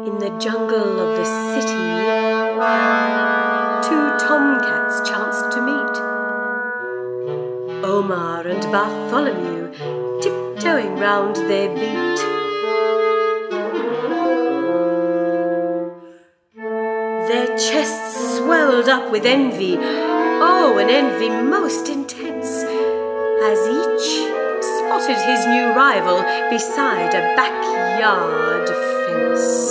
In the jungle of the city, two tomcats chanced to meet. Omar and Bartholomew tiptoeing round their beat. Their chests swelled up with envy, oh, an envy most intense, as each spotted his new rival beside a backyard fence.